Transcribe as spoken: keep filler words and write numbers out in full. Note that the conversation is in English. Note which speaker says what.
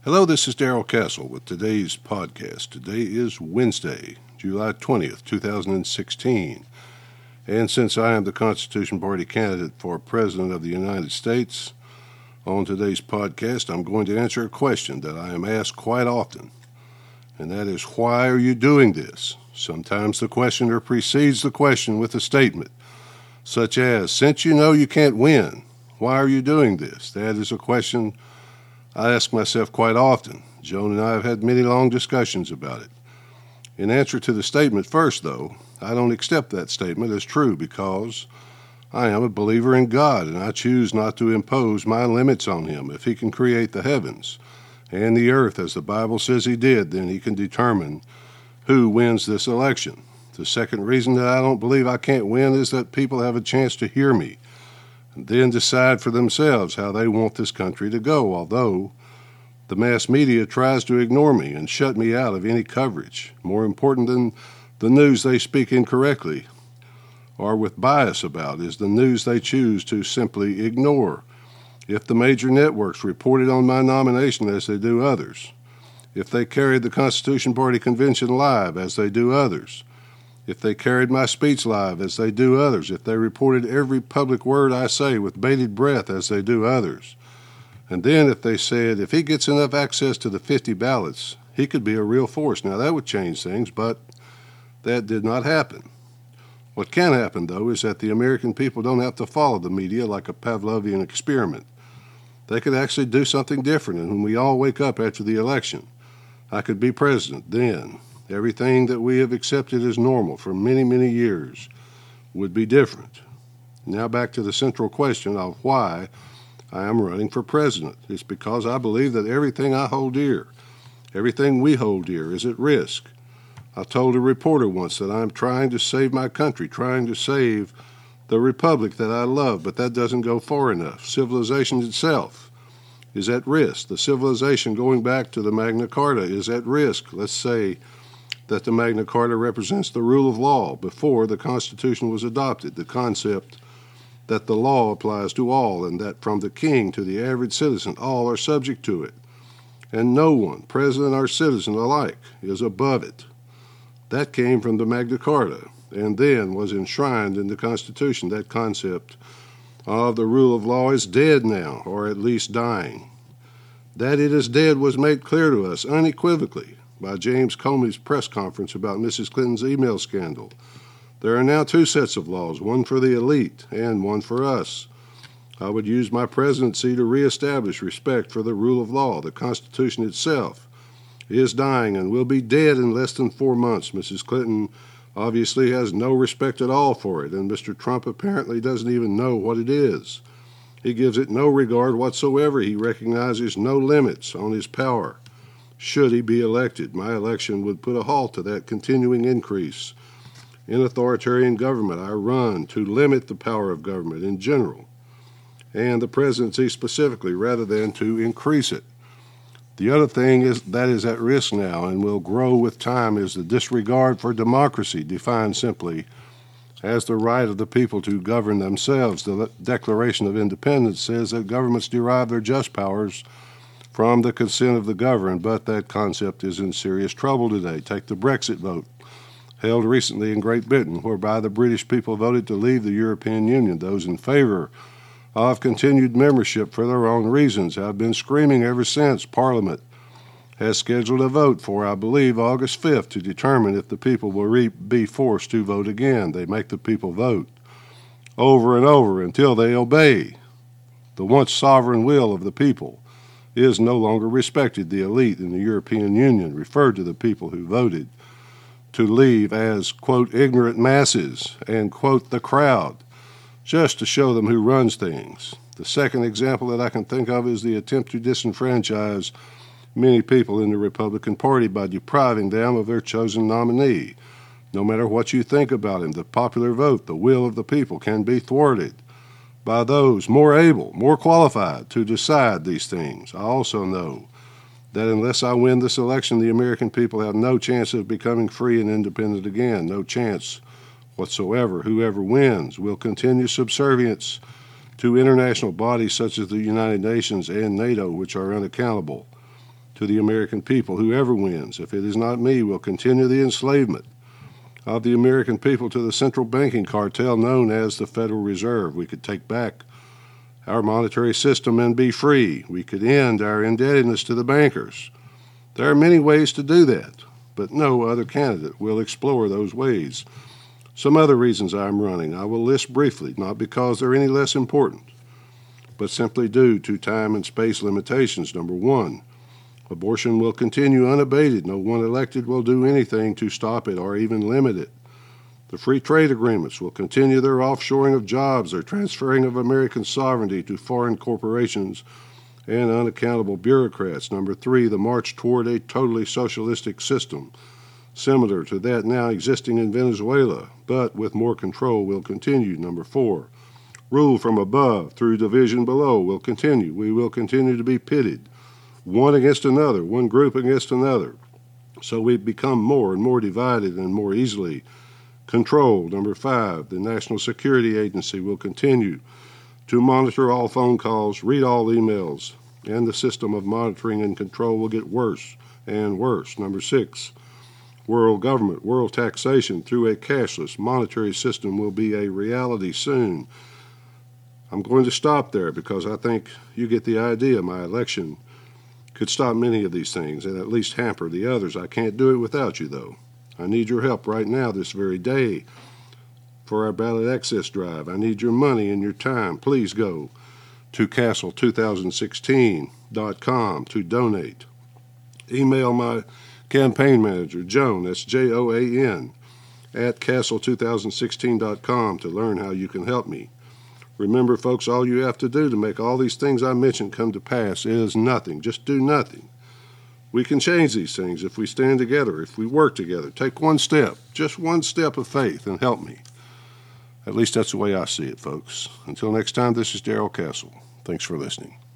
Speaker 1: Hello, this is Darrell Castle with today's podcast. Today is Wednesday, July twentieth, two thousand sixteen. And since I am the Constitution Party candidate for President of the United States, on today's podcast, I'm going to answer a question that I am asked quite often, and that is, why are you doing this? Sometimes the questioner precedes the question with a statement, such as, since you know you can't win, why are you doing this? That is a question I ask myself quite often. Joan and I have had many long discussions about it. In answer to the statement first, though, I don't accept that statement as true because I am a believer in God, and I choose not to impose my limits on Him. If He can create the heavens and the earth as the Bible says He did, then He can determine who wins this election. The second reason that I don't believe I can't win is that people have a chance to hear me and then decide for themselves how they want this country to go, although the mass media tries to ignore me and shut me out of any coverage. More important than the news they speak incorrectly or with bias about is the news they choose to simply ignore. If the major networks reported on my nomination as they do others, if they carried the Constitution Party convention live as they do others, if they carried my speech live as they do others, if they reported every public word I say with bated breath as they do others, and then if they said, if he gets enough access to the fifty ballots, he could be a real force. Now, that would change things, but that did not happen. What can happen, though, is that the American people don't have to follow the media like a Pavlovian experiment. They could actually do something different, and when we all wake up after the election, I could be president then. Everything that we have accepted as normal for many, many years would be different. Now back to the central question of why I am running for president. It's because I believe that everything I hold dear, everything we hold dear, is at risk. I told a reporter once that I'm trying to save my country, trying to save the republic that I love, but that doesn't go far enough. Civilization itself is at risk. The civilization going back to the Magna Carta is at risk. Let's say that the Magna Carta represents the rule of law before the Constitution was adopted, the concept that the law applies to all and that from the king to the average citizen, all are subject to it, and no one, president or citizen alike, is above it. That came from the Magna Carta and then was enshrined in the Constitution. That concept of the rule of law is dead now, or at least dying. That it is dead was made clear to us unequivocally by James Comey's press conference about Missus Clinton's email scandal. There are now two sets of laws, one for the elite and one for us. I would use my presidency to reestablish respect for the rule of law. The Constitution itself is dying and will be dead in less than four months. Missus Clinton obviously has no respect at all for it, and Mister Trump apparently doesn't even know what it is. He gives it no regard whatsoever. He recognizes no limits on his power. Should he be elected, my election would put a halt to that continuing increase in authoritarian government. I run to limit the power of government in general and the presidency specifically rather than to increase it. The other thing is that is at risk now and will grow with time is the disregard for democracy, defined simply as the right of the people to govern themselves. The Declaration of Independence says that governments derive their just powers from the consent of the governed, but that concept is in serious trouble today. Take the Brexit vote, held recently in Great Britain, whereby the British people voted to leave the European Union. Those in favor of continued membership for their own reasons have been screaming ever since. Parliament has scheduled a vote for, I believe, August fifth to determine if the people will re- be forced to vote again. They make the people vote over and over until they obey. The once sovereign will of the people is no longer respected. The elite in the European Union referred to the people who voted to leave as, quote, ignorant masses and, quote, the crowd, just to show them who runs things. The second example that I can think of is the attempt to disenfranchise many people in the Republican Party by depriving them of their chosen nominee. No matter what you think about him, the popular vote, the will of the people, can be thwarted by those more able, more qualified to decide these things. I also know that unless I win this election, the American people have no chance of becoming free and independent again, no chance whatsoever. Whoever wins will continue subservience to international bodies such as the United Nations and NATO, which are unaccountable. to the American people. Whoever wins, if it is not me, will continue the enslavement of the American people to the central banking cartel known as the Federal Reserve. We could take back our monetary system and be free. We could end our indebtedness to the bankers. There are many ways to do that, but no other candidate will explore those ways. Some other reasons I'm running I will list briefly, not because they're any less important, but simply due to time and space limitations. Number one, abortion will continue unabated. No one elected will do anything to stop it or even limit it. The free trade agreements will continue their offshoring of jobs, their transferring of American sovereignty to foreign corporations and unaccountable bureaucrats. Number three, the march toward a totally socialistic system, similar to that now existing in Venezuela, but with more control, will continue. Number four, rule from above through division below will continue. We will continue to be pitted, one against another, one group against another. So we become more and more divided and more easily controlled. Number five, the National Security Agency will continue to monitor all phone calls, read all emails, and the system of monitoring and control will get worse and worse. Number six, world government, world taxation through a cashless monetary system will be a reality soon. I'm going to stop there because I think you get the idea. My election could stop many of these things and at least hamper the others. I can't do it without you, though. I need your help right now, this very day, for our ballot access drive. I need your money and your time. Please go to castle two thousand sixteen dot com to donate. Email my campaign manager, Joan, that's J O A N, at castle two thousand sixteen dot com to learn how you can help me. Remember, folks, all you have to do to make all these things I mentioned come to pass is nothing. Just do nothing. We can change these things if we stand together, if we work together. Take one step, just one step of faith, and help me. At least that's the way I see it, folks. Until next time, this is Darrell Castle. Thanks for listening.